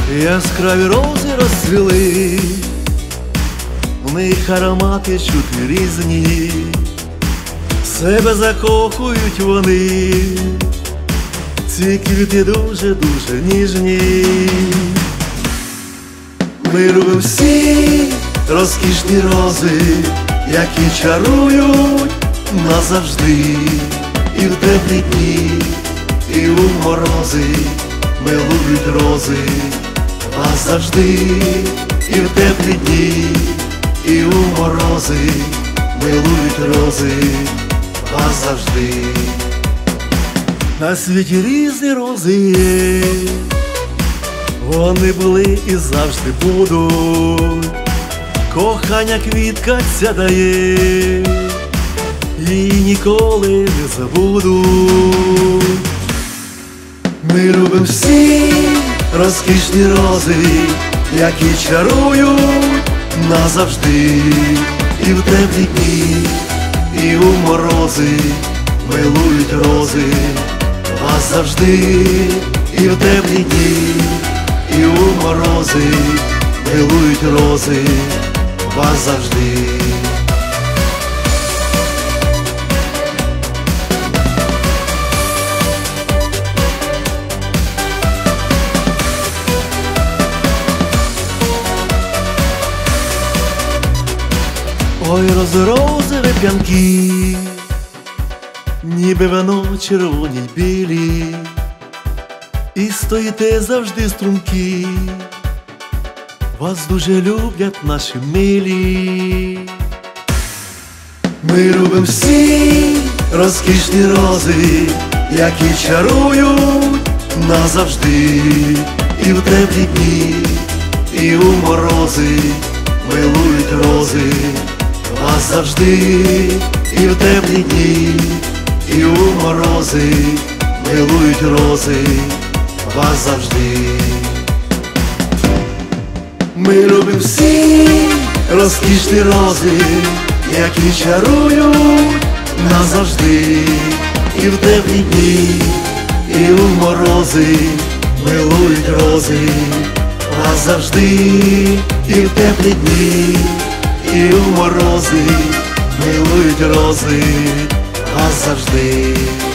Яскраві рози розцвіли, в них аромати чути різні, в себе закохують вони, ці квіти дуже-дуже ніжні. Ми любимо всі розкішні рози, які чарують назавжди, і в теплі дні, і у морози. Милують рози вас завжди, і в теплі дні, і у морози. Милують рози вас завжди. На світі різні рози є, вони були і завжди будуть. Кохання квітка ця дає, її ніколи не забудуть. Ми любимо всі розкішні рози, які чарують назавжди, і в теплі дні, і у морози. Милують рози вас завжди, і в теплі дні, і у морози. Милують рози вас завжди. Ой, рози вип'янки, ніби вино червоні й білі, і стоїте завжди струнки, вас дуже люблять наші милі. Ми любимо всі розкішні рози, які чарують назавжди, і в теплі дні, і у морози. Милують рози вас завжди, і в теплі дні, і у морози. Милують рози вас завжди. Ми любимо всі розкішні рози, які чарують назавжди, і в теплі дні, і у морози. Милують рози вас завжди, і в теплі дні, і у морози. Милують рози вас завжди.